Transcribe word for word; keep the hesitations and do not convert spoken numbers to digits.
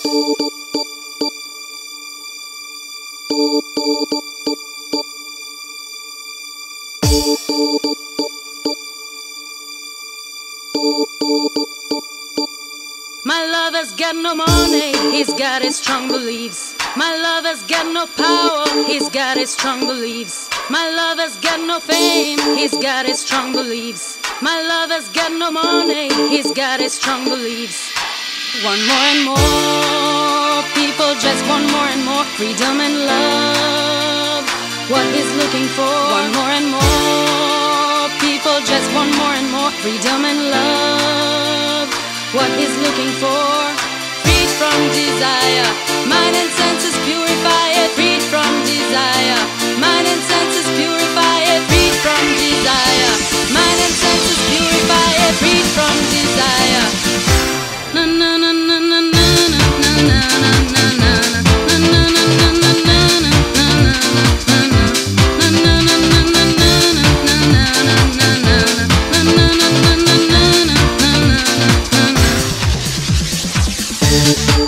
My lover's got no money, he's got his strong beliefs. My lover's got no power, he's got his strong beliefs. My lover's got no fame, he's got his strong beliefs. My lover's got no money, he's got his strong beliefs. Want more and more, people just want more and more freedom and love. What he's looking for, want more and more, people just want more and more freedom and love. What he's looking for, freed from desire, mind and senses purify it. Freed from desire, mind and senses purify it. Freed from desire, mind and senses purify it. Freed from desire. Na na na na na na na na na na na. We'll be right back.